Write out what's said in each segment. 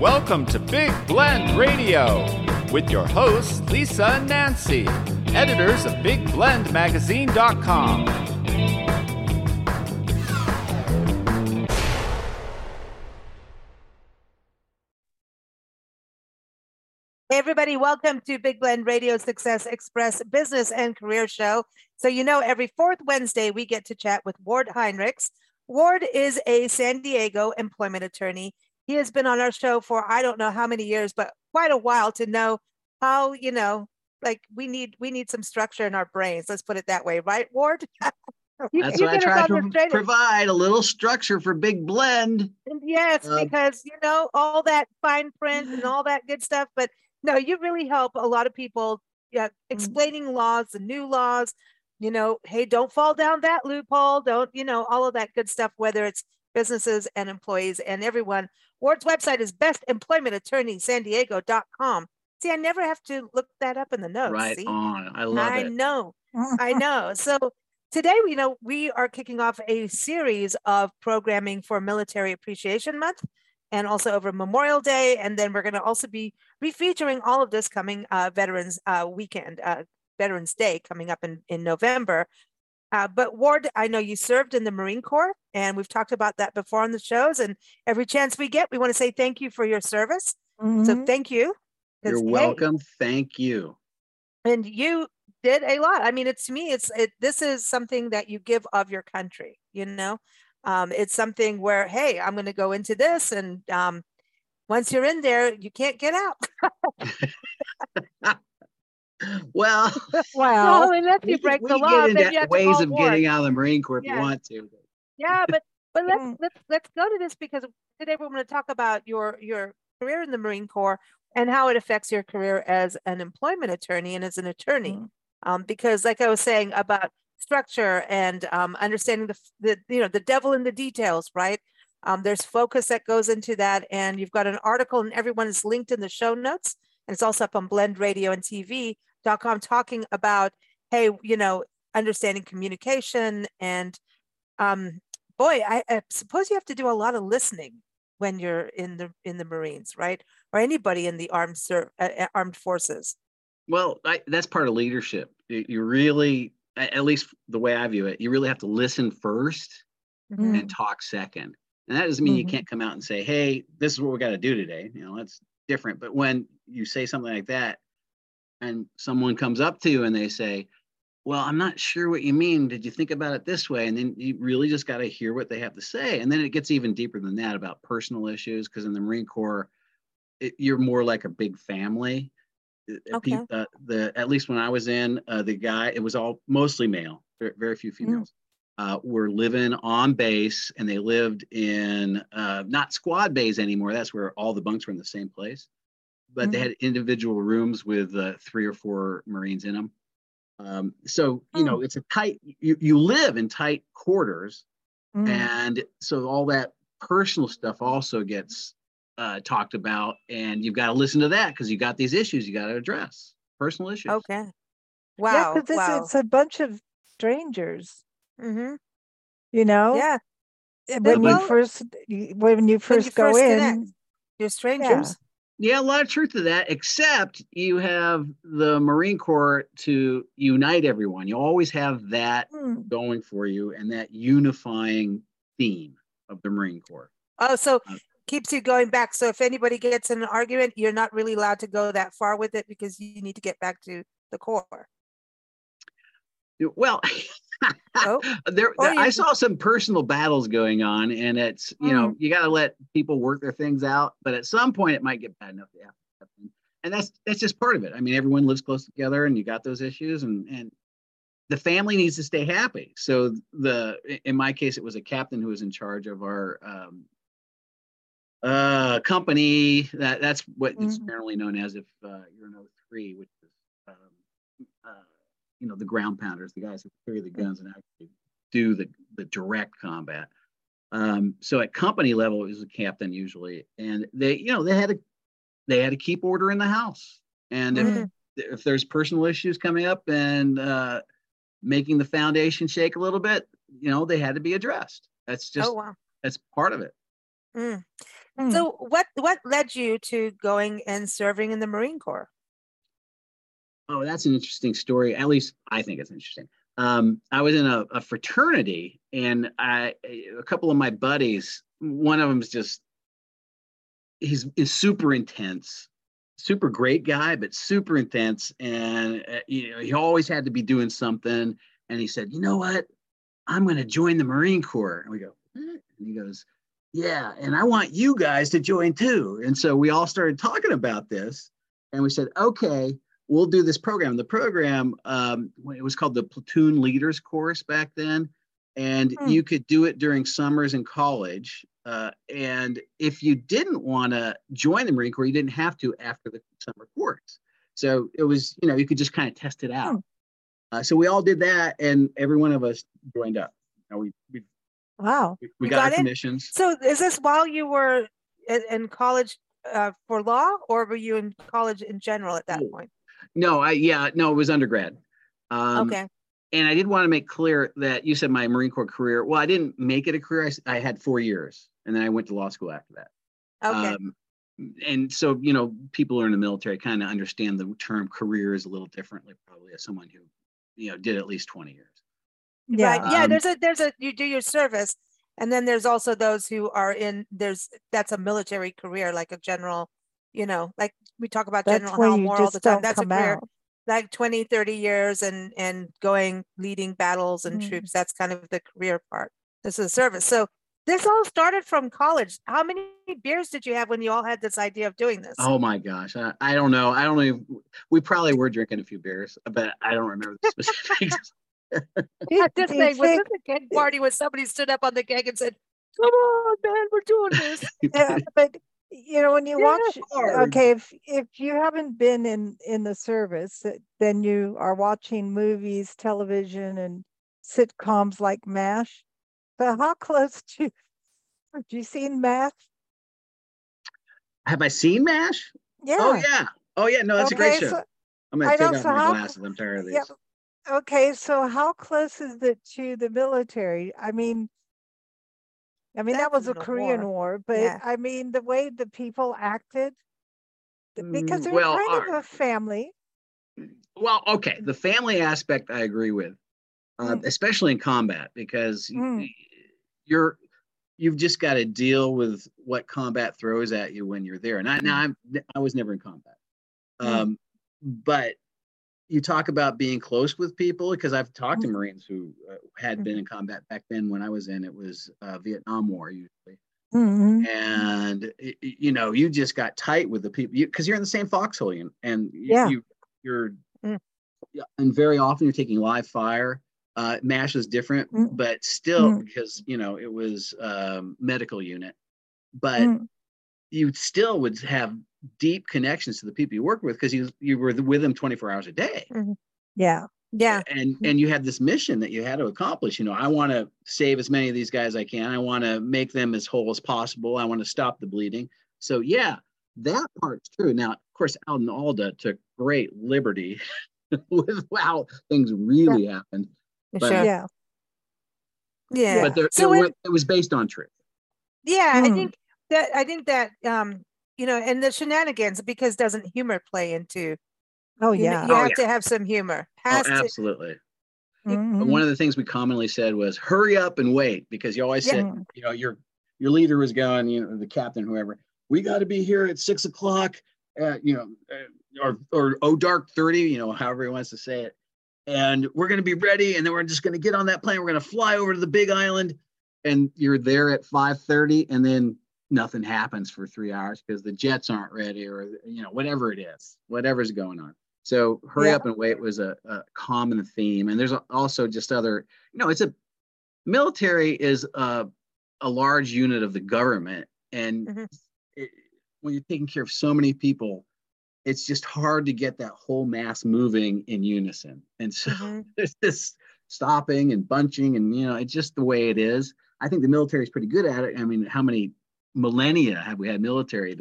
Welcome to Big Blend Radio with your hosts, Lisa and Nancy, editors of BigBlendMagazine.com. Hey everybody, welcome to Big Blend Radio Success Express Business and Career Show. So you know, every fourth Wednesday we get to chat with Ward Heinrichs. Ward is a San Diego employment attorney. He has been on our show for I don't know how many years, but quite a while to know how, like we need some structure in our brains. Let's put it that way, right, Ward? That's why I try to provide a little structure for Big Blend. Yes, because all that fine print and all that good stuff. But no, you really help a lot of people explaining laws, the new laws. Hey, don't fall down that loophole. Don't, all of that good stuff, whether it's businesses and employees and everyone. Ward's website is bestemplojmentattorneysandiego.com. See, I never have to look that up in the notes. Right see? on. I love it. I know. So today, we are kicking off a series of programming for Military Appreciation Month and also over Memorial Day. And then we're going to also be refeaturing all of this coming Veterans Weekend, Veterans Day coming up in November. But Ward, I know you served in the Marine Corps, and we've talked about that before on the shows. And every chance we get, we want to say thank you for your service. Mm-hmm. So thank you. You're welcome. Thank you. And you did a lot. I mean, this is something that you give of your country. It's something where, hey, I'm going to go into this, and once you're in there, you can't get out. Well, unless you break the law, then you have ways of getting out of the Marine Corps if you want to. Yeah, but let's go to this, because today we're going to talk about your career in the Marine Corps and how it affects your career as an employment attorney and as an attorney. Because, like I was saying about structure and understanding the devil in the details, right? There's focus that goes into that, and you've got an article, and everyone is linked in the show notes, and it's also up on BlendRadioandTV.com talking about, hey, understanding communication, and I suppose you have to do a lot of listening when you're in the Marines, right? Or anybody in the armed forces. Well, that's part of leadership. You really, at least the way I view it, you really have to listen first and talk second. And that doesn't mean you can't come out and say, hey, this is what we got to do today. That's different. But when you say something like that and someone comes up to you and they say, well, I'm not sure what you mean. Did you think about it this way? And then you really just got to hear what they have to say. And then it gets even deeper than that about personal issues, because in the Marine Corps, you're more like a big family. Okay. At least when I was in, it was all mostly male, very, very few females, were living on base, and they lived in not squad bays anymore. That's where all the bunks were in the same place, but they had individual rooms with 3 or 4 Marines in them. So, it's a tight, you live in tight quarters. And so all that personal stuff also gets talked about, and you've got to listen to that, because you got these issues you got to address, personal issues. Okay. Wow. Yeah, because it's a bunch of strangers. Yeah. When you first go in, connect, you're strangers. Yeah, a lot of truth to that, except you have the Marine Corps to unite everyone. You always have that going for you, and that unifying theme of the Marine Corps. Oh, so keeps you going back. So if anybody gets in an argument, you're not really allowed to go that far with it, because you need to get back to the core. Well, I saw some personal battles going on, and it's, you got to let people work their things out, but at some point it might get bad enough to happen. And that's just part of it. I mean, everyone lives close together, and you got those issues, and the family needs to stay happy. So in my case, it was a captain who was in charge of our company. That's what it's generally known as if you're an 03, which is the ground pounders, the guys who carry the guns and actually do the direct combat. So at company level, it was a captain usually, and they had to keep order in the house. And if there's personal issues coming up and making the foundation shake a little bit, they had to be addressed. That's just that's part of it. Mm. So what led you to going and serving in the Marine Corps? Oh, that's an interesting story. At least I think it's interesting. I was in a fraternity, and a couple of my buddies, one of them is super intense, super great guy, but super intense. And, he always had to be doing something. And he said, you know what? I'm going to join the Marine Corps. And we go, what? And he goes, yeah, and I want you guys to join too. And so we all started talking about this, and we said, okay, we'll do this program. The program, it was called the Platoon Leaders Course back then. And you could do it during summers in college. And if you didn't want to join the Marine Corps, you didn't have to after the summer course. So it was, you could just kind of test it out. So we all did that, and every one of us joined up. We got our commissions. So is this while you were in college for law, or were you in college in general at that point? No, it was undergrad. Okay. And I did want to make clear that you said my Marine Corps career. Well, I didn't make it a career. I had 4 years, and then I went to law school after that. Okay. And so, people who are in the military kind of understand the term careers a little differently, probably, as someone who, did at least 20 years. Yeah. Right. Yeah. There's a, you do your service, and then there's also those who are that's a military career, like a general, like we talk about General Hal Moore all the time. That's a career. Like 20, 30 years and leading battles and troops. That's kind of the career part. This is service. So this all started from college. How many beers did you have when you all had this idea of doing this? Oh my gosh. I don't know. I don't even, we probably were drinking a few beers, but I don't remember the specifics. Was this a keg party when somebody stood up on the keg and said, come on, man, we're doing this. Yeah, but when you watch, okay, if you haven't been in the service, then you are watching movies, television, and sitcoms like MASH. So how close have you seen MASH? Have I seen MASH? Yeah. Oh yeah. No, that's a great show. So, I'm going to take off my glasses. I'm tired of these. Yeah. Okay, so how close is it to the military? I mean, that was a Korean War, but I mean, the way the people acted, because they're kind of a family. Well, okay, the family aspect I agree with, especially in combat, because you've just got to deal with what combat throws at you when you're there. And I was never in combat, but you talk about being close with people, because I've talked to Marines who had been in combat back then. When I was in, it was Vietnam War usually. And you just got tight with the people, because you're in the same foxhole, and you're and very often you're taking live fire. MASH is different, but still, because it was medical unit, but you still would have deep connections to the people you work with, because you were with them 24 hours a day. Yeah. And you had this mission that you had to accomplish. I want to save as many of these guys as I can. I want to make them as whole as possible. I want to stop the bleeding. So yeah, that part's true. Now, of course, Alan Alda took great liberty with how things really happened. But, sure. But it was based on truth. Yeah, I think that and the shenanigans, because doesn't humor play into? You have to have some humor. Absolutely. One of the things we commonly said was, hurry up and wait, because you always said, your leader was going, the captain, whoever, we got to be here at 6 o'clock, or dark 30, however he wants to say it. And we're going to be ready. And then we're just going to get on that plane. We're going to fly over to the big island, and you're there at 5:30, and then nothing happens for 3 hours because the jets aren't ready, or, whatever it is, whatever's going on. So hurry up and wait was a common theme. And there's also just other, military is a large unit of the government. And when you're taking care of so many people, it's just hard to get that whole mass moving in unison. And so there's this stopping and bunching, and, it's just the way it is. I think the military is pretty good at it. I mean, how many millennia have we had military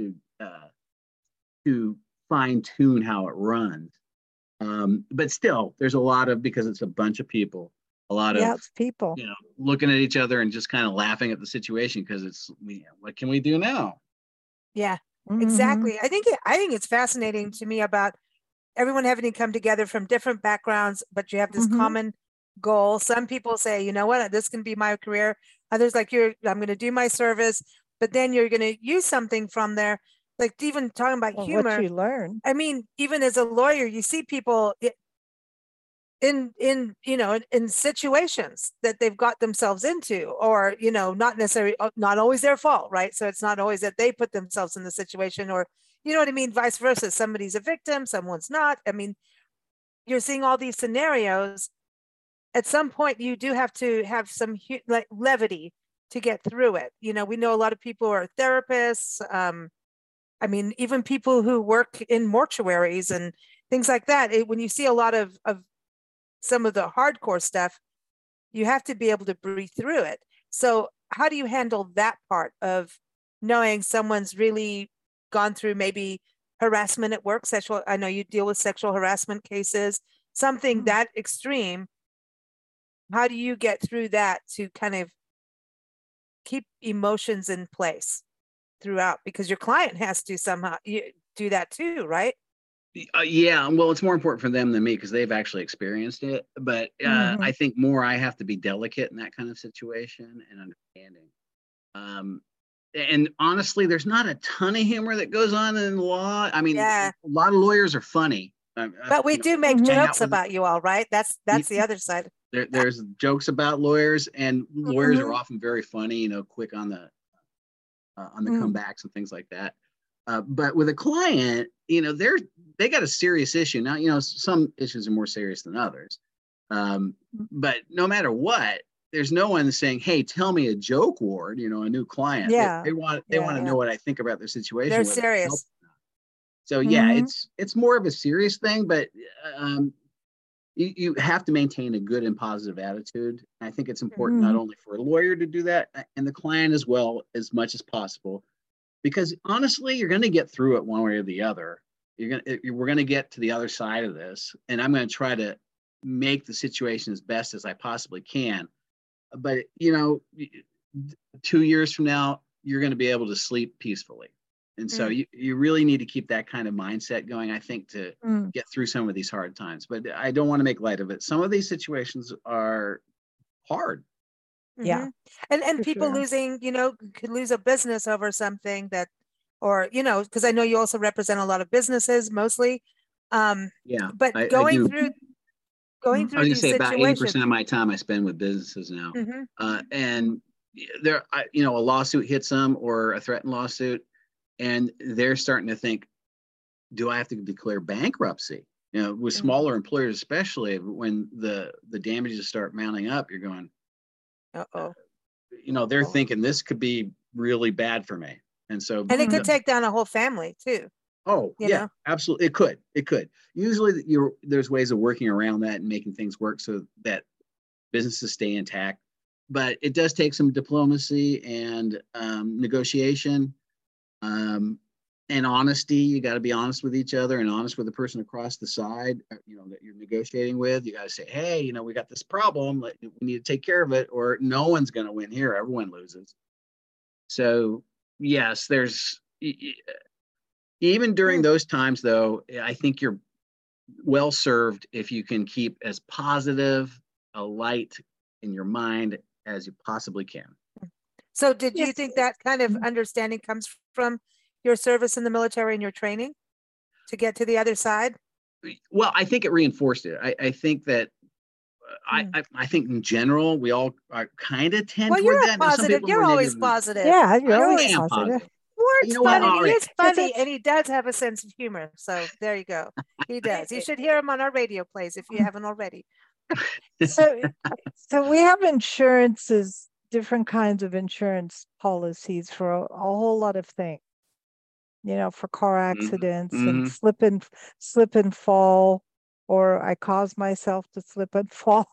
to fine tune how it runs? But still, there's a lot of, because it's a bunch of people, a lot Yeah, of it's people. looking at each other and just kind of laughing at the situation because it's what can we do now? Yeah, exactly. I think it's fascinating to me about everyone having to come together from different backgrounds, but you have this common goal. Some people say, you know what, this can be my career. Others like I'm going to do my service, but then you're going to use something from there. Like even talking about humor. What you learn. I mean, even as a lawyer, you see people in situations that they've got themselves into, or not necessarily, not always their fault, right? So it's not always that they put themselves in the situation, or you know what I mean, vice versa. Somebody's a victim, someone's not. I mean, you're seeing all these scenarios. At some point you do have to have some like levity to get through it. We know a lot of people are therapists. I mean, even people who work in mortuaries and things like that. When you see a lot of some of the hardcore stuff, you have to be able to breathe through it. So how do you handle that part of knowing someone's really gone through maybe harassment at work, I know you deal with sexual harassment cases, something that extreme. How do you get through that to kind of keep emotions in place throughout? Because your client has to somehow do that too, right? Yeah, well, it's more important for them than me because they've actually experienced it. But I think more I have to be delicate in that kind of situation and understanding. And honestly, there's not a ton of humor that goes on in law. I mean, a lot of lawyers are funny. But we do make jokes about you all, right? That's the other side. There's jokes about lawyers, and lawyers are often very funny, quick on the comebacks and things like that. But with a client, they got a serious issue. Now, some issues are more serious than others. But no matter what, there's no one saying, "Hey, tell me a joke, Ward." A new client. Yeah. They want to know what I think about their situation. They're serious. So yeah, it's more of a serious thing, but you have to maintain a good and positive attitude. I think it's important not only for a lawyer to do that and the client as well, as much as possible. Because honestly, you're going to get through it one way or the other. We're going to get to the other side of this, and I'm going to try to make the situation as best as I possibly can. But 2 years from now, you're going to be able to sleep peacefully, and so you really need to keep that kind of mindset going, I think, to get through some of these hard times. But I don't want to make light of it. Some of these situations are hard. Yeah. And people losing, could lose a business over something that, or, because I know you also represent a lot of businesses mostly. Yeah. But going through I was going to say about 80% of my time I spend with businesses now. And there, a lawsuit hits them, or a threatened lawsuit, and they're starting to think, do I have to declare bankruptcy? With smaller employers, especially when the damages start mounting up, you're going, they're thinking this could be really bad for me. And it could take down a whole family too. Oh, yeah, absolutely. It could. Usually there's ways of working around that and making things work so that businesses stay intact. But it does take some diplomacy and negotiation and honesty. You got to be honest with each other and honest with the person across the side, that you're negotiating with. You got to say, hey, we got this problem. We need to take care of it, or no one's going to win here. Everyone loses. So yes, there's even during those times, though, I think you're well served if you can keep as positive a light in your mind as you possibly can. So did you think that kind of understanding comes from your service in the military and your training to get to the other side? Well, I think it reinforced it. I think that I think in general, we all are kind of tend toward that. Positive. You're always positive. Yeah, you're always positive. Ward's funny. He is funny, and he does have a sense of humor. So there you go. He does. You should hear him on our radio plays if you haven't already. So we have insurances, different kinds of insurance policies for a whole lot of things. For car accidents and slip and fall, or I cause myself to slip and fall.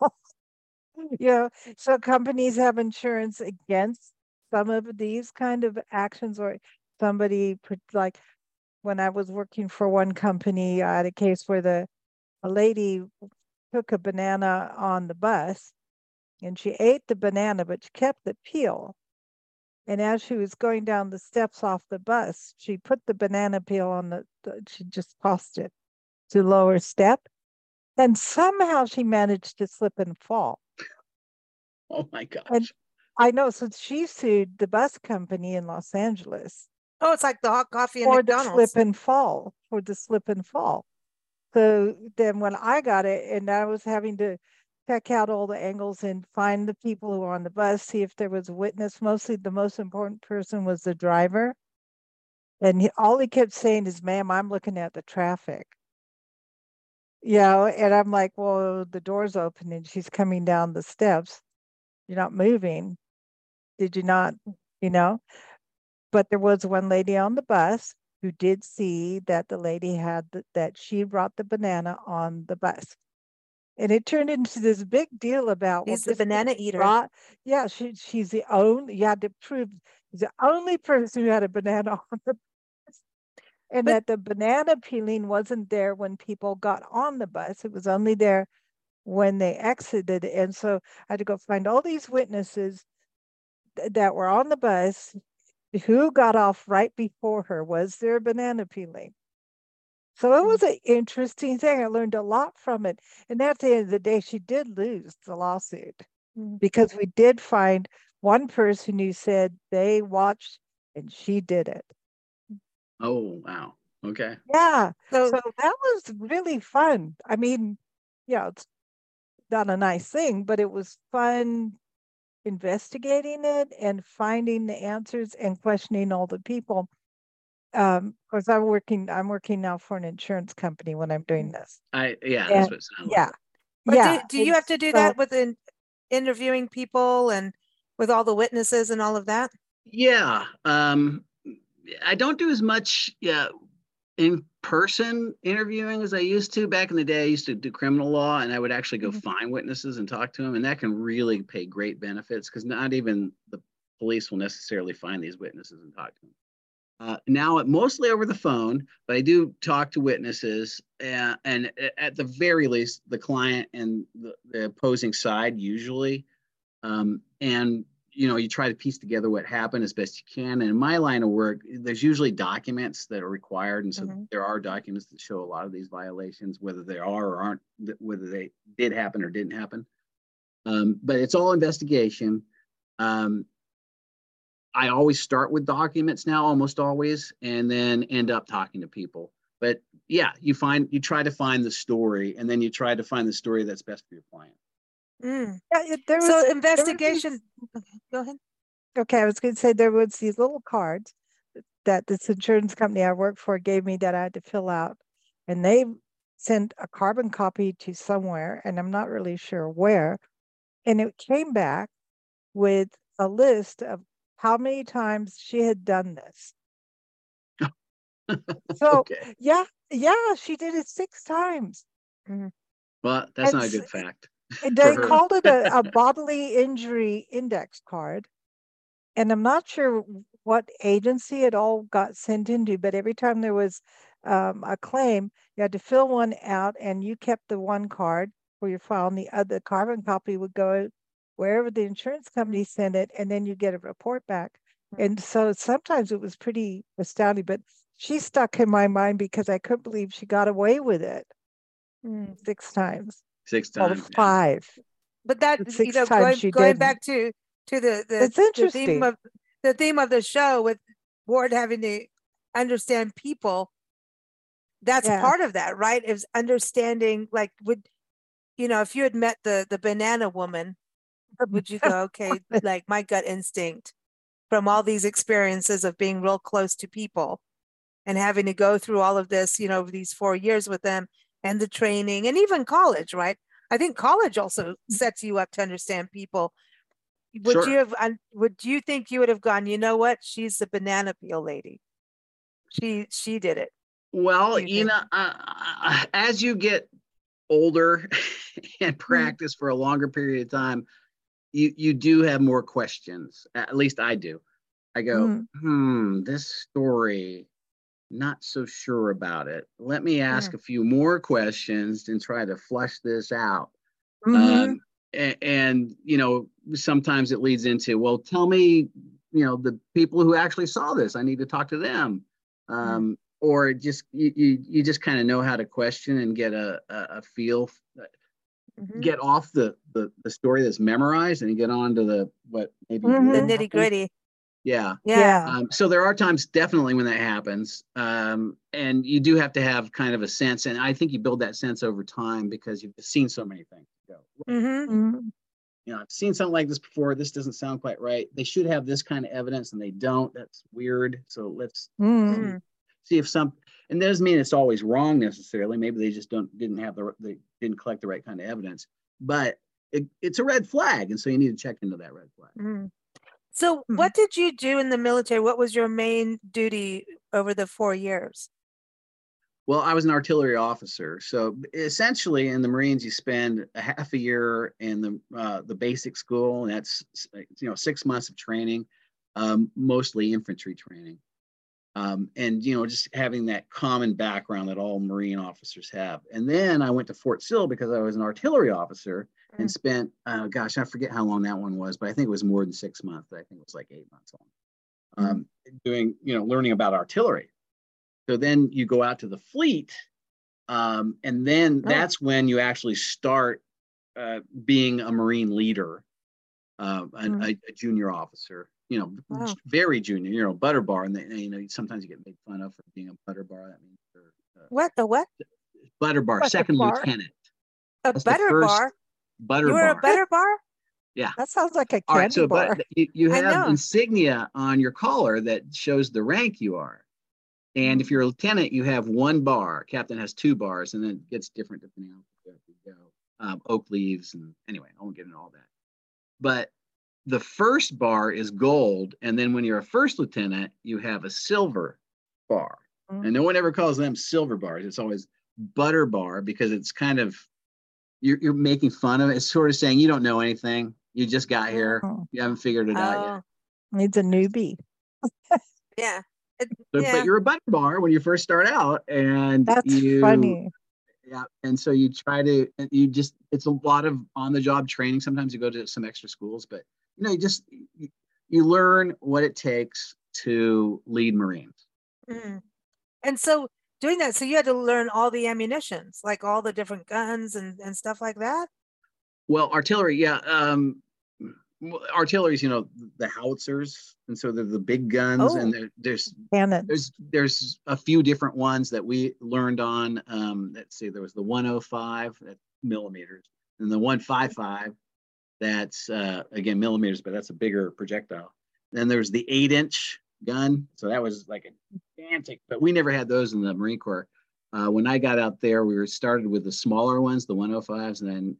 So companies have insurance against some of these kind of actions, or somebody, like when I was working for one company, I had a case where a lady took a banana on the bus and she ate the banana, but she kept the peel. And as she was going down the steps off the bus, she put the banana peel on she just tossed it to the lower step. And somehow she managed to slip and fall. Oh my gosh. And I know, so she sued the bus company in Los Angeles. Oh, it's like the hot coffee in for McDonald's. the slip and fall. So then when I got it, and I was having to check out all the angles and find the people who were on the bus, see if there was a witness. Mostly the most important person was the driver. And all he kept saying is, ma'am, I'm looking at the traffic. And I'm like, well, the door's open and she's coming down the steps. You're not moving. Did you not, But there was one lady on the bus who did see that the lady had that she brought the banana on the bus. And it turned into this big deal about He's the banana eater. She's the only, you had to prove she's the only person who had a banana on the bus. And that the banana peeling wasn't there when people got on the bus. It was only there when they exited. And so I had to go find all these witnesses that were on the bus who got off right before her. Was there banana peeling? So it was an interesting thing. I learned a lot from it. And at the end of the day, she did lose the lawsuit because we did find one person who said they watched and she did it. Oh, wow. Okay. Yeah. So that was really fun. I mean, it's not a nice thing, but it was fun investigating it and finding the answers and questioning all the people. Of course, I'm working now for an insurance company when I'm doing this. That's what it sounds like. But do you have to do that with interviewing people and with all the witnesses and all of that? Yeah. I don't do as much in-person interviewing as I used to. Back in the day, I used to do criminal law, and I would actually go find witnesses and talk to them, and that can really pay great benefits because not even the police will necessarily find these witnesses and talk to them. Now, mostly over the phone, but I do talk to witnesses, and at the very least, the client and the opposing side usually. And you try to piece together what happened as best you can. And in my line of work, there's usually documents that are required, and so there are documents that show a lot of these violations, whether they are or aren't, whether they did happen or didn't happen. But it's all investigation. I always start with documents now, almost always, and then end up talking to people. But yeah, you try to find the story, and then you try to find the story that's best for your client. So investigation. Go ahead. Okay, I was going to say there was these little cards that this insurance company I work for gave me that I had to fill out, and they sent a carbon copy to somewhere, and I'm not really sure where, and it came back with a list of how many times she had done this. So she did it 6 times. Well, that's not a good fact. They called it a bodily injury index card. And I'm not sure what agency it all got sent into, but every time there was a claim, you had to fill one out, and you kept the one card for your file, and the other carbon copy would go wherever the insurance company sent it, and then you get a report back. And so sometimes it was pretty astounding, but she stuck in my mind because I couldn't believe she got away with it 6 times. 6 times. Or 5. But that, going back to it's interesting. The theme of the show with Ward having to understand people, that's part of that, right? Is understanding, like, if you had met the banana woman, would you go, okay, like my gut instinct from all these experiences of being real close to people and having to go through all of this, over these 4 years with them and the training and even college, right? I think college also sets you up to understand people. Would you think you would have gone, you know what? She's the banana peel lady. She did it. Well, as you get older and practice for a longer period of time, you do have more questions. At least I do. I go, this story, not so sure about it. Let me ask a few more questions and try to flush this out. and sometimes it leads into, well, tell me, the people who actually saw this, I need to talk to them. Or just you just kind of know how to question and get a feel, get off the story that's memorized and get on to what maybe the nitty gritty. Yeah. Yeah. So there are times definitely when that happens. And you do have to have kind of a sense. And I think you build that sense over time because you've seen so many things go. I've seen something like this before. This doesn't sound quite right. They should have this kind of evidence and they don't. That's weird. So let's see if and that doesn't mean it's always wrong necessarily. Maybe they just they didn't collect the right kind of evidence, but it's a red flag. And so you need to check into that red flag. So what did you do in the military? What was your main duty over the 4 years? Well, I was an artillery officer. So essentially in the Marines, you spend a half a year in the basic school. And that's, 6 months of training, mostly infantry training. And, just having that common background that all Marine officers have. And then I went to Fort Sill because I was an artillery officer and spent, I forget how long that one was, but I think it was more than 6 months. I think it was like 8 months long, doing, learning about artillery. So then you go out to the fleet, and then that's when you actually start being a Marine leader, a junior officer. Very junior, butter bar, and sometimes you get made fun of for being a butter bar. That means what? Butter bar, second lieutenant. That's butter bar. You were a butter bar? Yeah. That sounds like a candy All right, so bar. But you have insignia on your collar that shows the rank you are. And if you're a lieutenant, you have 1 bar. Captain has 2 bars, and then it gets different depending on where you go. Oak leaves, and anyway, I won't get into all that. But the first bar is gold, and then when you're a first lieutenant, you have a silver bar. And no one ever calls them silver bars. It's always butter bar because it's kind of you're making fun of it. It's sort of saying you don't know anything. You just got here. You haven't figured it out yet. Needs a newbie. Yeah. But you're a butter bar when you first start out, and that's funny. Yeah, and so you try to, it's a lot of on-the-job training. Sometimes you go to some extra schools, but you learn what it takes to lead Marines. And so doing that, so you had to learn all the ammunitions, like all the different guns and stuff like that? Well, artillery, yeah. Artillery is, the howitzers, and so they're the big guns, and there's a few different ones that we learned on. Let's see, there was the 105 millimeters, and the 155 that's again millimeters, but that's a bigger projectile. Then there's the 8-inch gun, so that was like a gigantic, but we never had those in the Marine Corps. When I got out there, we started with the smaller ones, the 105s, and then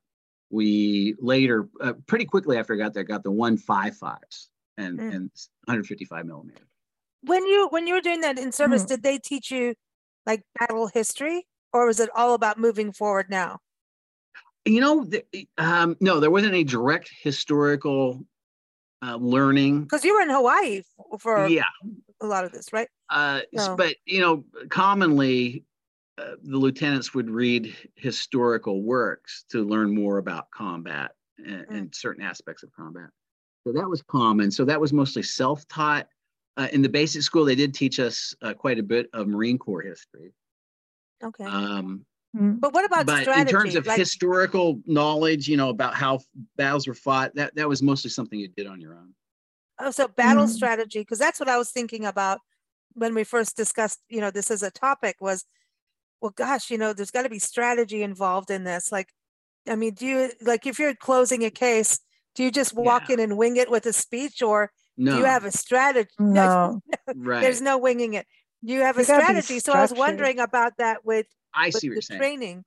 we later, pretty quickly after I got there, got the 155s and 155 millimeters. When you were doing that in service, did they teach you like battle history, or was it all about moving forward now? No, there wasn't any direct historical learning. Because you were in Hawaii for a lot of this, right? But commonly the lieutenants would read historical works to learn more about combat and certain aspects of combat. So that was common. So that was mostly self-taught. In the basic school, they did teach us quite a bit of Marine Corps history. Okay. But what about strategy? In terms of historical knowledge, about how battles were fought, that was mostly something you did on your own. Oh, so battle strategy, because that's what I was thinking about when we first discussed, this as a topic was, well, gosh, there's got to be strategy involved in this. Like, I mean, do you, like, if you're closing a case, do you just walk in and wing it with a speech, or do you have a strategy? No, right. There's no winging it. You have a strategy. So I was wondering about that with the training.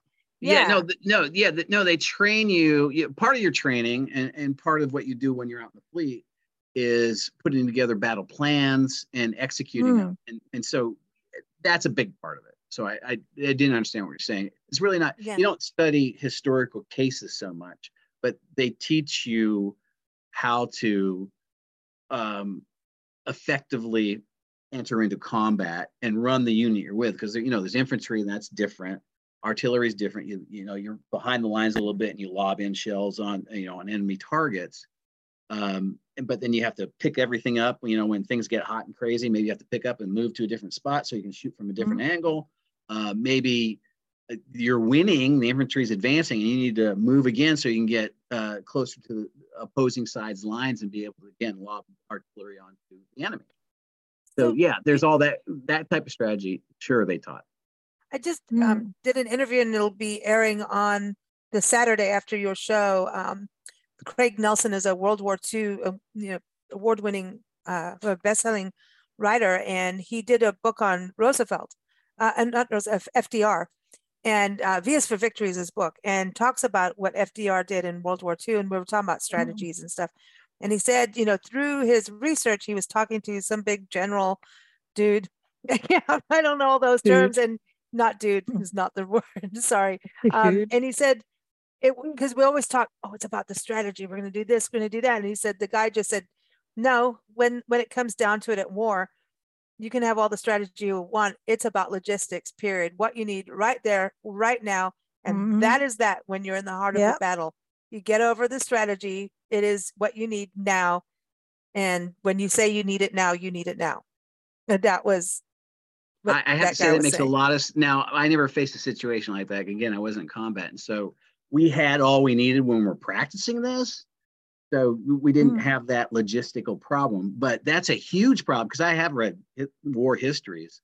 They train you. Part of your training and part of what you do when you're out in the fleet is putting together battle plans and executing them. And so that's a big part of it. So I didn't understand what you're saying. It's really not, you don't study historical cases so much, but they teach you how to effectively enter into combat and run the unit you're with, because there's infantry and that's different. Artillery is different. You know, you're behind the lines a little bit and you lob in shells on, on enemy targets. But then you have to pick everything up, when things get hot and crazy, maybe you have to pick up and move to a different spot so you can shoot from a different angle. Maybe you're winning, the infantry is advancing, and you need to move again so you can get closer to the opposing side's lines and be able to, again, lob artillery onto the enemy. So yeah, there's all that type of strategy. Sure, they taught. I just did an interview, and it'll be airing on the Saturday after your show. Craig Nelson is a World War II, award-winning, best-selling writer, and he did a book on Roosevelt, and not Roosevelt, FDR, and V is for Victory is his book, and talks about what FDR did in World War II, and we were talking about strategies and stuff. And he said, through his research, he was talking to some big general dude. I don't know all those terms, and not dude is not the word. Sorry. And he said, because we always talk, it's about the strategy. We're going to do this, we're going to do that. And he said, the guy just said, no, when it comes down to it at war, you can have all the strategy you want. It's about logistics, period. What you need right there, right now. And that is that when you're in the heart of the battle. You get over the strategy. It is what you need now. And when you say you need it now, you need it now. And that was I have to say that makes a lot of, now I never faced a situation like that. Again, I wasn't in combat. And so we had all we needed when we're practicing this. So we didn't have that logistical problem, but that's a huge problem because I have read war histories.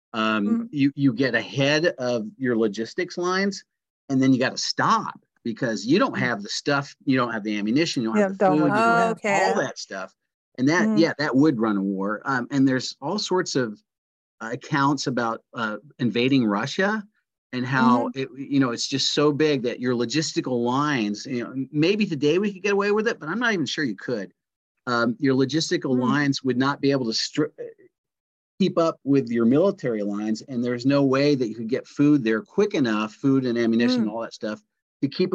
You get ahead of your logistics lines and then you got to stop because you don't have the stuff, you don't have the ammunition, you don't have the food, you don't have all that stuff. And that, that would run a war. And there's all sorts of accounts about invading Russia and how it's just so big that your logistical lines, maybe today we could get away with it, but I'm not even sure you could. Your logistical lines would not be able to keep up with your military lines, and there's no way that you could get food there quick enough, food and ammunition, and all that stuff, to keep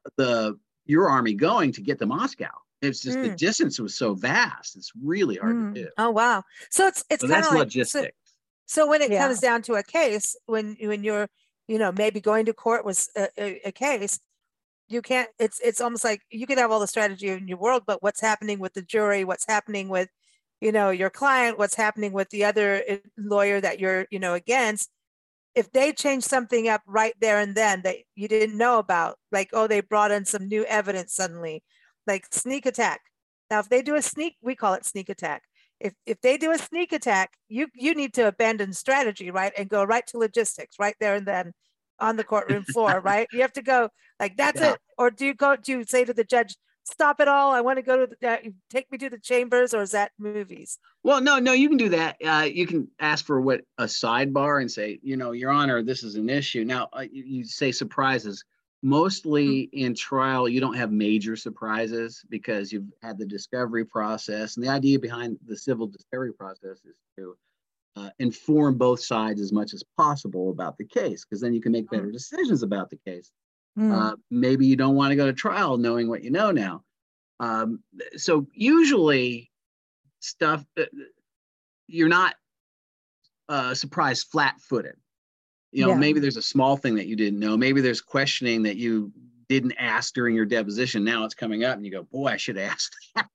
your army going to get to Moscow. It's just the distance was so vast; it's really hard to do. Oh wow! So it's kind of like logistics. So when it comes down to a case, when you're maybe going to court was a case, you can't, it's almost like you could have all the strategy in your world, but what's happening with the jury, what's happening with, your client, what's happening with the other lawyer that you're, against, if they change something up right there and then that you didn't know about, like, they brought in some new evidence suddenly, like sneak attack. Now, if they do we call it sneak attack. If they do a sneak attack, you need to abandon strategy, right? And go right to logistics right there and then on the courtroom floor, right? You have to go like, that's it. Or do you say to the judge, stop it all, I want to go to take me to the chambers, or is that movies? Well, no, you can do that. You can ask for a sidebar and say, Your Honor, this is an issue. Now, you say surprises. Mostly in trial, you don't have major surprises because you've had the discovery process. And the idea behind the civil discovery process is to inform both sides as much as possible about the case, because then you can make better decisions about the case. Maybe you don't want to go to trial knowing what you know now. So usually stuff, you're not surprised flat-footed. Maybe there's a small thing that you didn't know. Maybe there's questioning that you didn't ask during your deposition. Now it's coming up and you go, boy, I should have asked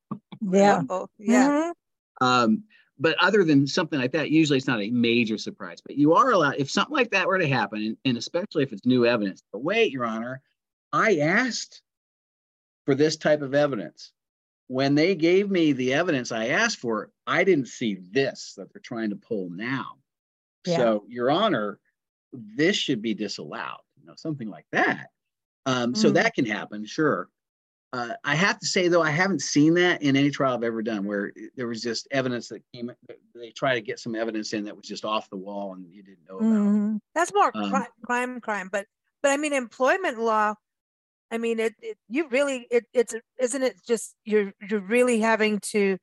that. But other than something like that, usually it's not a major surprise. But you are allowed, if something like that were to happen, and especially if it's new evidence, but wait, Your Honor, I asked for this type of evidence. When they gave me the evidence I asked for, I didn't see this that they're trying to pull now. So, Your Honor, this should be disallowed, something like that. So that can happen, sure. I have to say, though, I haven't seen that in any trial I've ever done where there was just evidence that came, they try to get some evidence in that was just off the wall and you didn't know about. That's more crime. But I mean, employment law, I mean, isn't it just, you're really having to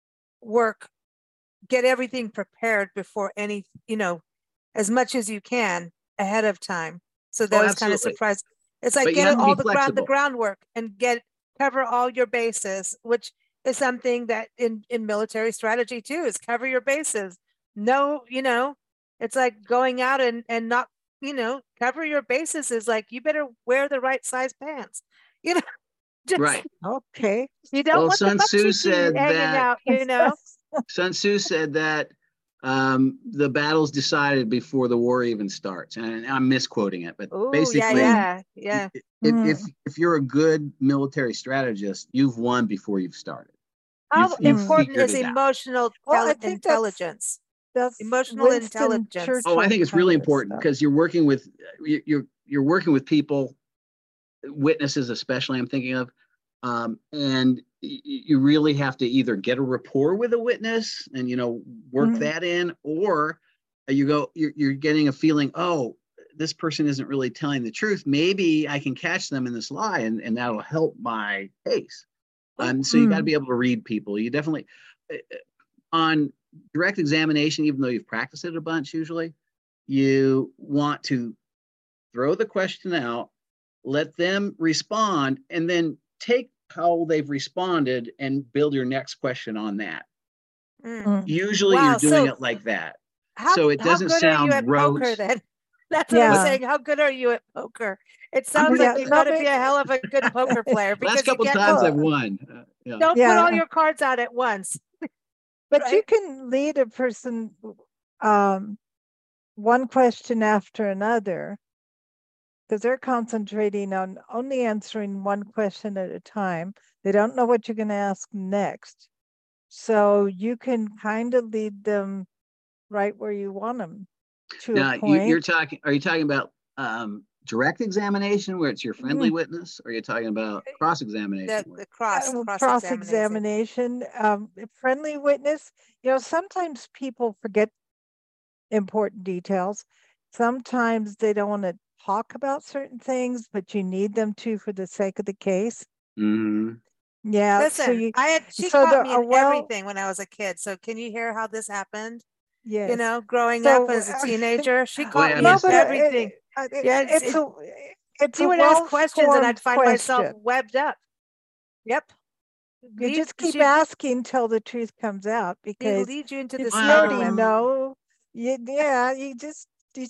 get everything prepared before any, as much as you can ahead of time. So those kind of surprises. It's like getting all the groundwork and cover all your bases, which is something that in military strategy too, is cover your bases. No, it's like going out and not, cover your bases is like, you better wear the right size pants, just, right. Okay. You don't want Sun the butt Tzu cheeks said hanging that, out, Sun Tzu said that the battle's decided before the war even starts, and I'm misquoting it, but Ooh, basically, yeah. if you're a good military strategist, you've won before you've started. How You've important figured is it out. emotional Well, I think intelligence? that's Emotional Winston intelligence. Churchill Oh, I think it's really kind of important stuff. because you're working with people, witnesses especially, I'm thinking of, and you really have to either get a rapport with a witness and work that in, or you're getting a feeling, oh, this person isn't really telling the truth. Maybe I can catch them in this lie, and that'll help my case. So you got to be able to read people. You definitely, on direct examination, even though you've practiced it a bunch, usually you want to throw the question out, let them respond, and then take how they've responded and build your next question on that. Usually you're doing it like that. So it doesn't sound rote. Poker, then? That's what I'm saying. How good are you at poker? It sounds like you've got to be a hell of a good poker player. Because last couple times I've won. Don't put all your cards out at once. But you can lead a person one question after another, because they're concentrating on only answering one question at a time. They don't know what you're going to ask next. So you can kind of lead them right where you want them to a point. Are you talking about direct examination, where it's your friendly witness, or are you talking about cross-examination? The cross-examination. Friendly witness, sometimes people forget important details. Sometimes they don't want to talk about certain things, but you need them to for the sake of the case. Yeah. Listen, she caught me in everything when I was a kid. So can you hear how this happened? Yes. Growing up as a teenager, she caught me in everything. She would ask questions and I'd find myself webbed up. Yep. You just keep asking till the truth comes out, because lead you into the you already know. You just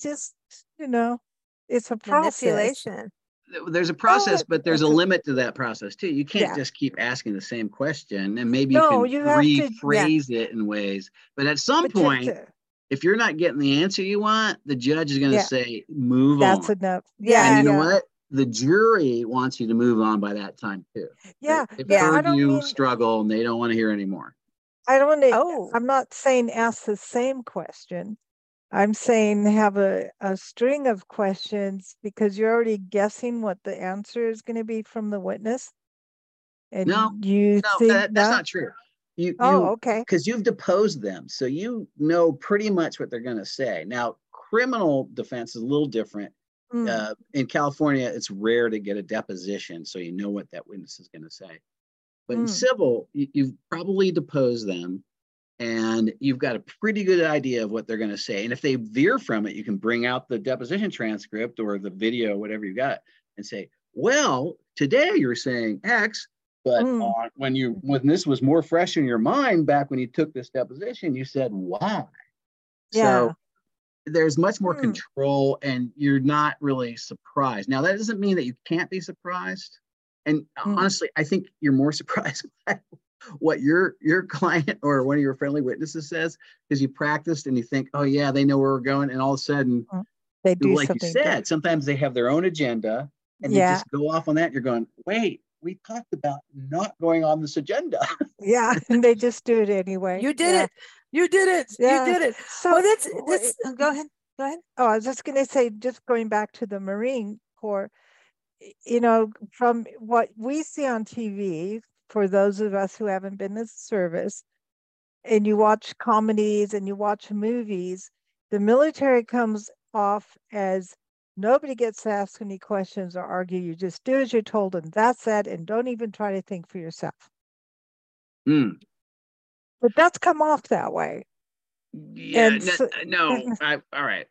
it's a process. Manipulation. There's a process, but there's a limit to that process too. You can't just keep asking the same question, and maybe you can rephrase it in ways. But at some point, if you're not getting the answer you want, the judge is going to say, move on. That's enough. And you know what? The jury wants you to move on by that time too. They've heard you struggle, and they don't want to hear anymore. I don't want to. I'm not saying ask the same question. I'm saying have a string of questions, because you're already guessing what the answer is going to be from the witness. And that's not true. Okay. Because you've deposed them, so you know pretty much what they're going to say. Now, criminal defense is a little different. In California, it's rare to get a deposition, so you know what that witness is going to say. But in civil, you've probably deposed them, and you've got a pretty good idea of what they're going to say. And if they veer from it, you can bring out the deposition transcript or the video, whatever you got, and say, well, today you're saying X, but when this was more fresh in your mind back when you took this deposition, you said Y. So there's much more control, and you're not really surprised. Now, that doesn't mean that you can't be surprised. And honestly, I think you're more surprised by what your client or one of your friendly witnesses says, because you practiced and you think, oh yeah, they know where we're going, and all of a sudden they do, like you said, different. Sometimes they have their own agenda, and they just go off on that. You're going, wait, we talked about not going on this agenda. And they just do it anyway. You did it. You did it. You did it. So that's go ahead. Oh, I was just going to say, just going back to the Marine Corps, from what we see on TV, for those of us who haven't been in the service, and you watch comedies and you watch movies, the military comes off as nobody gets to ask any questions or argue. You just do as you're told, and that's that, and don't even try to think for yourself. But that's come off that way. Yeah, all right.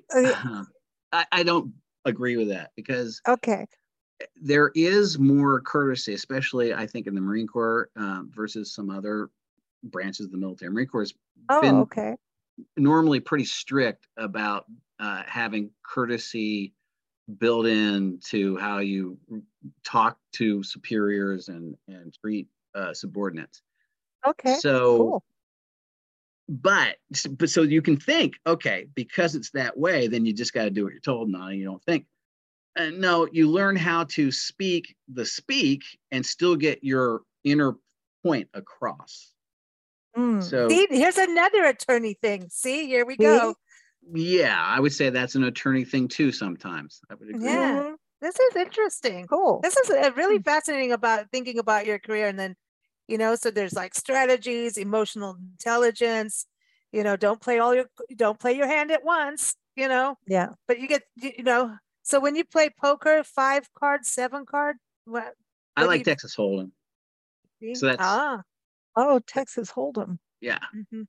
I don't agree with that, because there is more courtesy, especially I think in the Marine Corps versus some other branches of the military. Marine Corps has been normally pretty strict about having courtesy built into how you talk to superiors and treat subordinates. Okay. So, cool. but so you can think, okay, because it's that way, then you just got to do what you're told, and you don't think. No, you learn how to speak and still get your inner point across. So see, here's another attorney thing. See, here we go. Yeah, I would say that's an attorney thing too. Sometimes I would agree. Yeah, this is interesting. Cool. This is really fascinating about thinking about your career, and then, so there's like strategies, emotional intelligence. Don't play your hand at once. Yeah. But you get, So when you play poker, 5 card, 7 card, what I like Texas Hold'em. So that's Texas Hold'em. Yeah.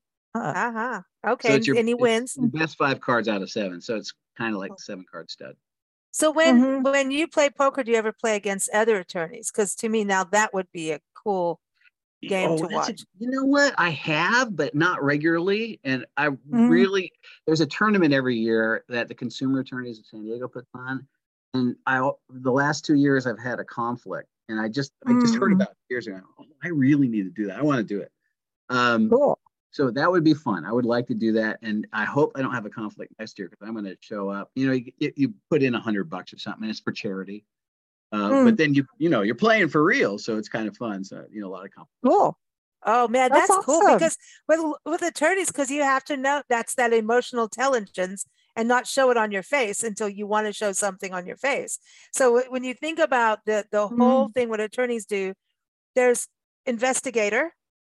Okay, so and he wins. The best 5 cards out of 7, so it's kind of like the 7 card stud. So when you play poker, do you ever play against other attorneys? Because to me now that would be a cool game to watch. You know what? I have, but not regularly. And I really, there's a tournament every year that the consumer attorneys of San Diego put on. And the last 2 years I've had a conflict, and I just heard about it years ago. Oh, I really need to do that. I want to do it. Cool. So that would be fun. I would like to do that. And I hope I don't have a conflict next year, because I'm going to show up. You put in $100 or something, and it's for charity. But then you're playing for real, so it's kind of fun. So a lot of conflict. Cool. Oh man, that's awesome. Cool, because with attorneys, because you have to know that's that emotional intelligence and not show it on your face until you want to show something on your face. So when you think about the whole thing, what attorneys do, there's investigator,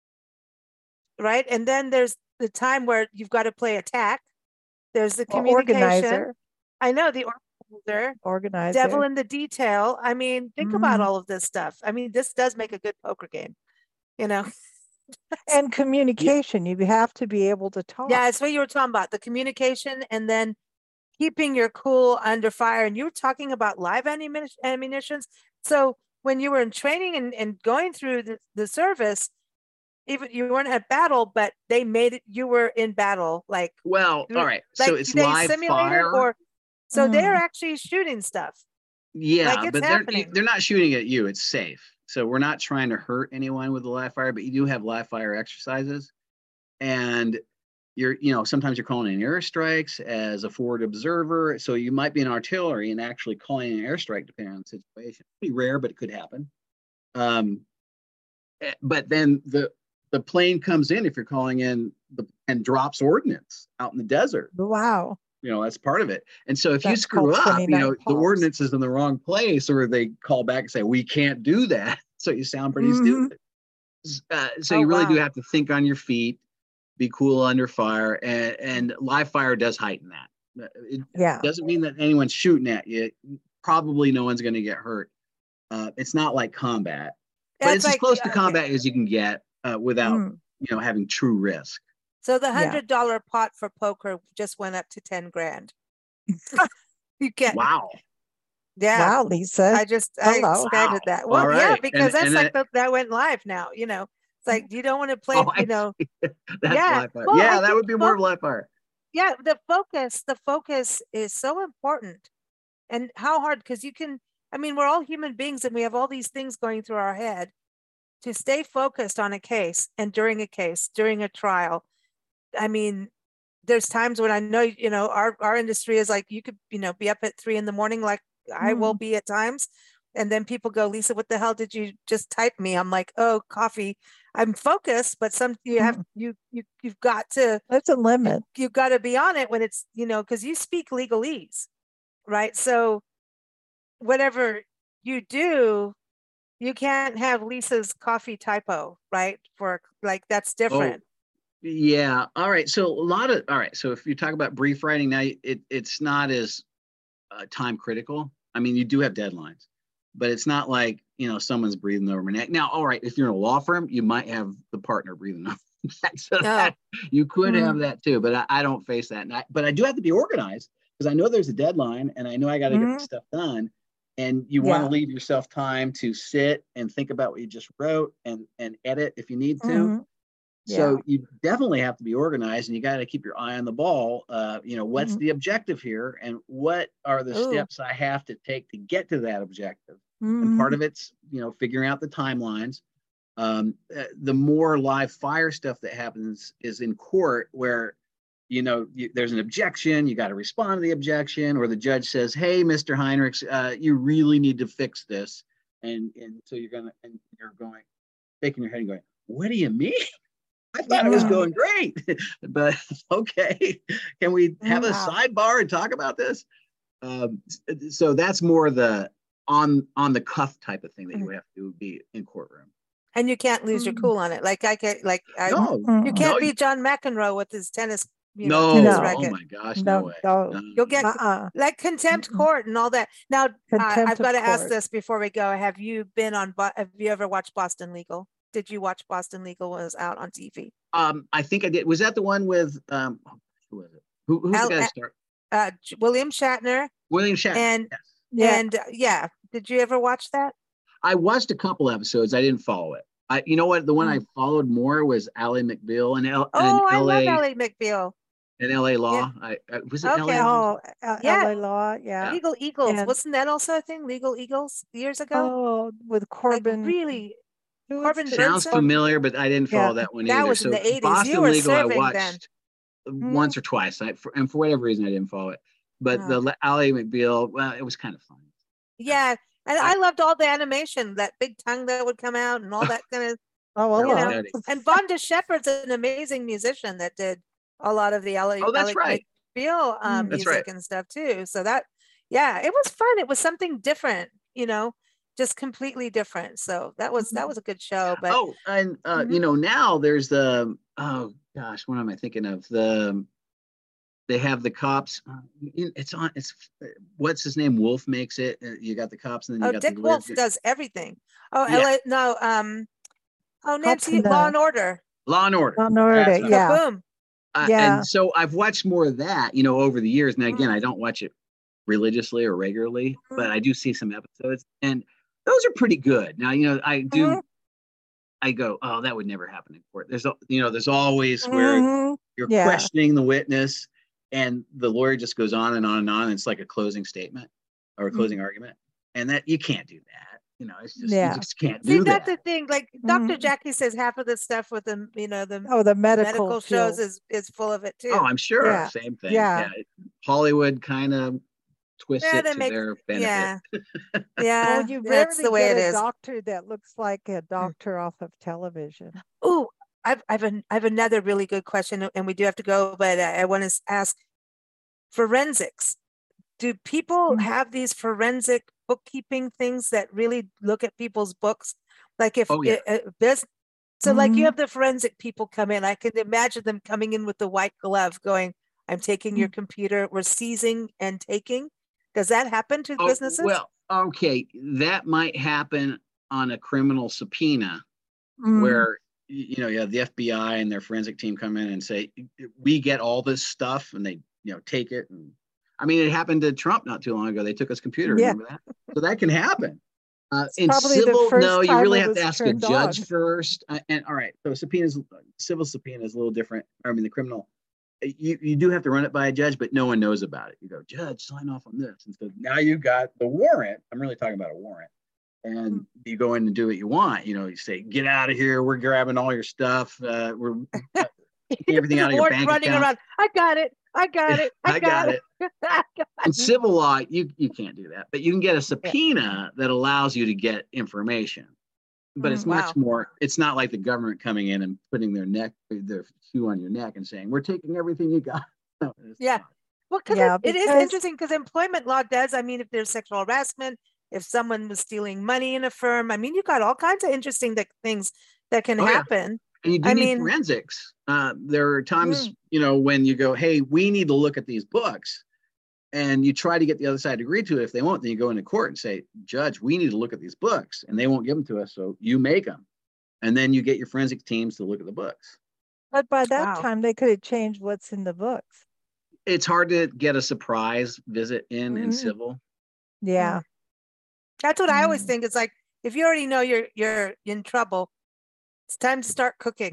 right? And then there's the time where you've got to play attack. There's the communication. Organizer. I know, the organizer. Devil in the detail. I mean, think about all of this stuff. I mean, this does make a good poker game, And communication. You have to be able to talk. Yeah, it's what you were talking about, the communication, and then keeping your cool under fire. And you were talking about live ammunitions. So when you were in training and going through the service, even you weren't at battle, but they made it, you were in battle. All right. So it's live fire. So they're actually shooting stuff. Yeah, but they're not shooting at you. It's safe. So we're not trying to hurt anyone with the live fire, but you do have live fire exercises. And sometimes you're calling in airstrikes as a forward observer. So you might be an artillery and actually calling an airstrike depending on the situation. It's pretty rare, but it could happen. But then the plane comes in if you're calling in and drops ordnance out in the desert. Wow. That's part of it. And so if you screw up, the ordinance is in the wrong place, or they call back and say, we can't do that. So you sound pretty stupid. So you really do have to think on your feet, be cool under fire, and live fire does heighten that. It doesn't mean that anyone's shooting at you. Probably no one's going to get hurt. It's not like combat, but it's as close to combat as you can get without, having true risk. So the $100 pot for poker just went up to 10 grand. You get wow. Yeah. Wow, Lisa. I expanded that. Well, right. Because that went live now. It's like you don't want to play. That's live fire. Well, that would be more of live fire. Yeah, the focus is so important, and how hard, because we're all human beings and we have all these things going through our head. To stay focused on a case and during a trial. There's times when I know, our industry is like, you could, be up at 3 a.m, like I will be at times. And then people go, Lisa, what the hell did you just type me? I'm like, oh, coffee. I'm focused, but you've got to, that's a limit. You've got to be on it when it's, because you speak legalese, right? So whatever you do, you can't have Lisa's coffee typo, right? That's different. Oh. Yeah. All right. So So if you talk about brief writing now, it's not as time critical. You do have deadlines, but it's not like, someone's breathing over my neck. Now, all right, if you're in a law firm, you might have the partner breathing over your neck. So that, you could have that too, but I don't face that. But I do have to be organized, because I know there's a deadline and I know I got to get the stuff done. And you want to leave yourself time to sit and think about what you just wrote and edit if you need to. So you definitely have to be organized, and you got to keep your eye on the ball. What's the objective here, and what are the steps I have to take to get to that objective? And part of it's, figuring out the timelines. The more live fire stuff that happens is in court, where there's an objection, you got to respond to the objection, or the judge says, "Hey, Mr. Heinrichs, you really need to fix this," and so you're going shaking your head and going, "What do you mean? I thought it was going great." But okay, can we have a sidebar and talk about this? So that's more the on the cuff type of thing that you have to be in courtroom. And you can't lose your cool on it. You can't be John McEnroe with his tennis. Tennis racket. Oh my gosh, no way. No. You'll get like contempt court and all that. Now, I've got to ask this before we go. Have you ever watched Boston Legal? Did you watch Boston Legal when it was out on TV? I think I did. Was that the one with who was it? Who's the guy that started? William Shatner. William Shatner. And did you ever watch that? I watched a couple episodes. I didn't follow it. You know what? The one I followed more was Ally McBeal and I love Ally McBeal. And LA Law. Yeah. Was it LA Law? LA Law, yeah. Legal Eagles. Wasn't that also a thing? Legal Eagles years ago? Oh, with Corbin. Like really? Corbin sounds familiar, but I didn't follow that one either. That was in the 80s. Boston Legal I watched once or twice. And for whatever reason, I didn't follow it. But the Ally McBeal, well, it was kind of fun. Yeah. And I loved all the animation, that big tongue that would come out and all that kind of. And Vonda Shepard's an amazing musician that did a lot of the Ally McBeal music and stuff too. So it was fun. It was something different, just completely different. So that was a good show. But now there's the what am I thinking of? They have the cops. It's what's his name? Wolf makes it. You got the cops, and then you got Dick Wolf does everything. Nancy, Law and Order. Law and Order. Law and Order. Yeah. Boom. And so I've watched more of that, over the years. And again, I don't watch it religiously or regularly, but I do see some episodes, and those are pretty good. Now, I do. I go, oh, that would never happen in court. There's always where you're questioning the witness, and the lawyer just goes on and on and on. And it's like a closing statement or a closing argument, and that you can't do that. It's just you just can't do that. That's the thing. Like Dr. Jackie says, half of the stuff with the the medical shows is full of it too. Oh, I'm sure. Yeah. Same thing. Yeah. Hollywood kind of twists it to their benefit. Yeah. Well, you rarely the way get a doctor that looks like a doctor off of television. Oh, I have another really good question, and we do have to go, but I want to ask forensics. Do people have these forensic bookkeeping things that really look at people's books? Like if like you have the forensic people come in, I can imagine them coming in with the white glove going, "I'm taking your computer, we're seizing and taking." Does that happen to businesses? Well, okay, that might happen on a criminal subpoena where you have the FBI and their forensic team come in and say, "We get all this stuff," and they take it. And I mean, it happened to Trump not too long ago. They took his computer. Remember that? So that can happen. In civil, no, you really have to ask a judge first. And all right, so civil subpoena is a little different. I mean, the criminal, you do have to run it by a judge, but no one knows about it. You go, "Judge, sign off on this." And so now you got the warrant. I'm really talking about a warrant. And you go in and do what you want. You say, "Get out of here. We're grabbing all your stuff. We're taking everything out of your bank running account." Around. I got it. I got it. In civil law, you can't do that, but you can get a subpoena that allows you to get information. But it's much more. It's not like the government coming in and putting their shoe on your neck and saying, "We're taking everything you got." No, yeah. Well, because it is interesting because employment law does. I mean, if there's sexual harassment, if someone was stealing money in a firm, I mean, you got all kinds of interesting things that can happen. And you do need forensics. There are times, when you go, "Hey, we need to look at these books," and you try to get the other side to agree to it. If they won't, then you go into court and say, "Judge, we need to look at these books," and they won't give them to us, so you make them, and then you get your forensic teams to look at the books. But by that time, they could have changed what's in the books. It's hard to get a surprise visit in civil. Yeah, that's what I always think. It's like if you already know you're in trouble, it's time to start cooking.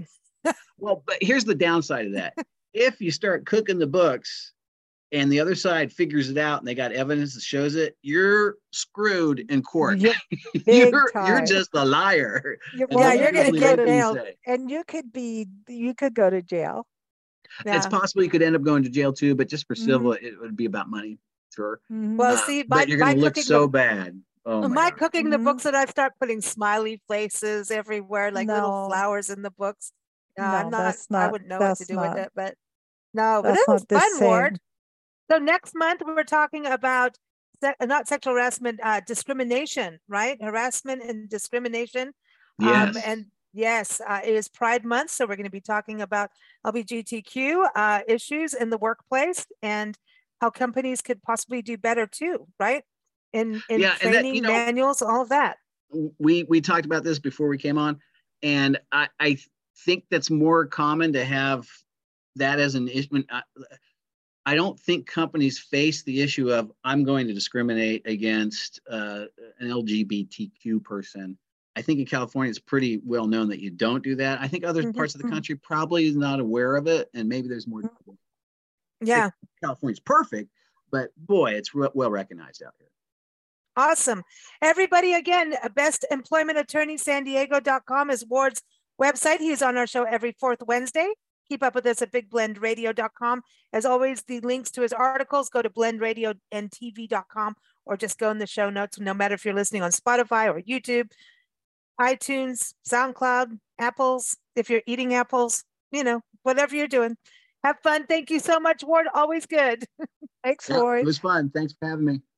Well, but here's the downside of that. If you start cooking the books and the other side figures it out and they got evidence that shows it, you're screwed in court. Yep, you're just a liar. You're going to get nailed. And you could go to jail. Yeah. It's possible you could end up going to jail too, but just for civil, it would be about money. Sure. Well, see, but you're going to look so bad. Oh my cooking the books that I start putting smiley faces everywhere, like little flowers in the books. I'm not. I wouldn't know what to do with it, but no, but it was fun, Ward. So next month we're talking about not sexual harassment, discrimination, right? Harassment and discrimination. Yes. And yes, it is Pride Month, so we're going to be talking about LGBTQ issues in the workplace and how companies could possibly do better too, right? In training, manuals, all of that. We talked about this before we came on, and I think that's more common to have that as an issue. I don't think companies face the issue of I'm going to discriminate against an LGBTQ person. I think in California it's pretty well known that you don't do that. I think other parts of the country probably is not aware of it, and maybe there's more. Yeah, California's perfect, but boy, it's well recognized out here. Awesome. Everybody, again, bestemploymentattorneysandiego.com is Ward's website. He's on our show every fourth Wednesday. Keep up with us at bigblendradio.com. As always, the links to his articles, go to blendradioandtv.com or just go in the show notes, no matter if you're listening on Spotify or YouTube, iTunes, SoundCloud, apples, if you're eating apples, whatever you're doing. Have fun. Thank you so much, Ward. Always good. Thanks, Ward. It was fun. Thanks for having me.